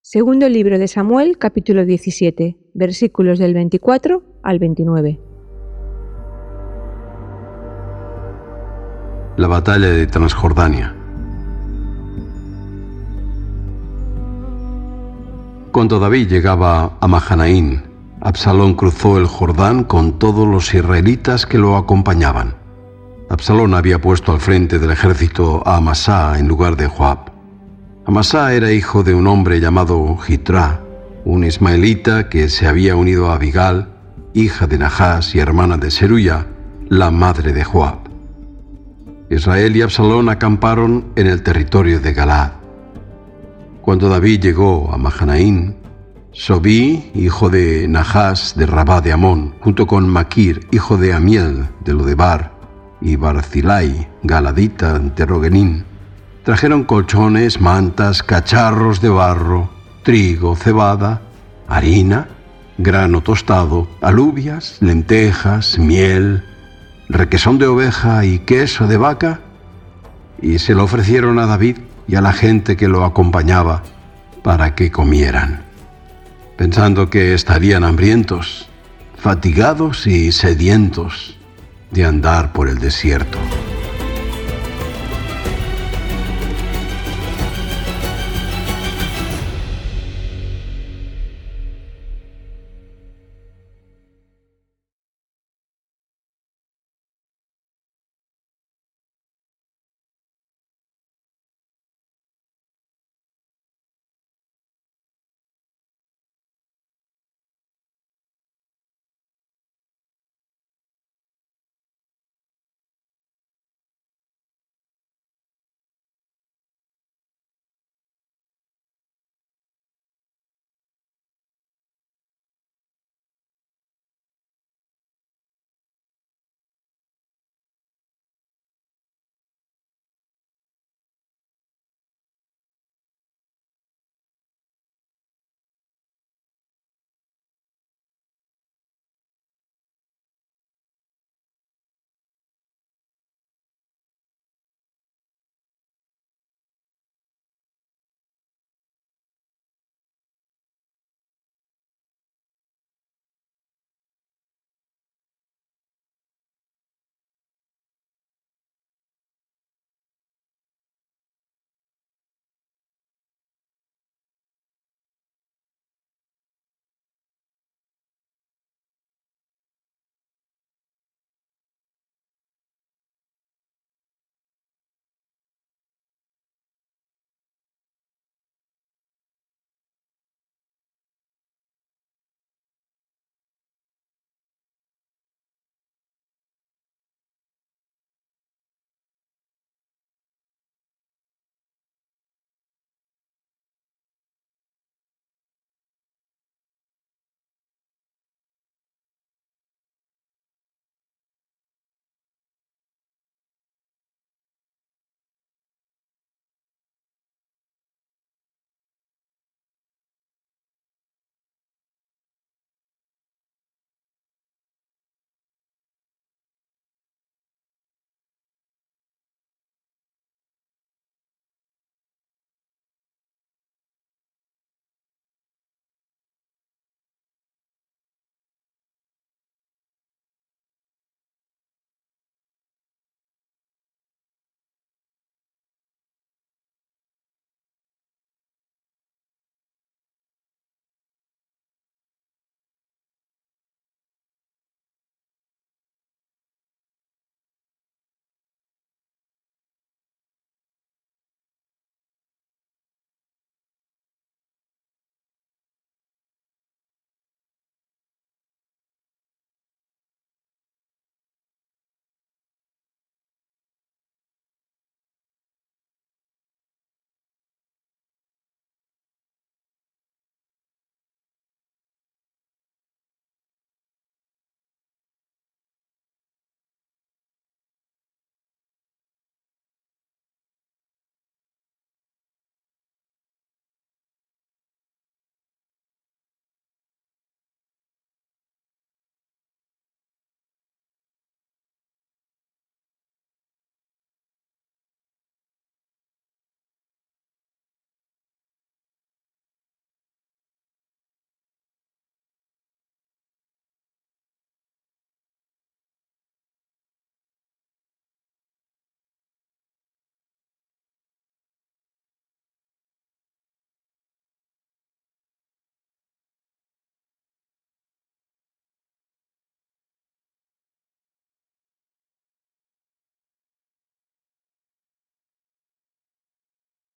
Segundo libro de Samuel, capítulo 17, versículos del 24 al 29. La batalla de Transjordania. Cuando David llegaba a Mahanaim, Absalón cruzó el Jordán con todos los israelitas que lo acompañaban. Absalón había puesto al frente del ejército a Amasá en lugar de Joab. Amasá era hijo de un hombre llamado Jitrá, un ismaelita que se había unido a Abigal, hija de Nahás y hermana de Seruya, la madre de Joab. Israel y Absalón acamparon en el territorio de Galaad. Cuando David llegó a Mahanaim, Sobí, hijo de Nahás de Rabá de Amón, junto con Maquir, hijo de Amiel de Lodebar, y Barzilai, galadita de Rogenín, trajeron colchones, mantas, cacharros de barro, trigo, cebada, harina, grano tostado, alubias, lentejas, miel, requesón de oveja y queso de vaca, y se lo ofrecieron a David y a la gente que lo acompañaba para que comieran, pensando que estarían hambrientos, fatigados y sedientos de andar por el desierto.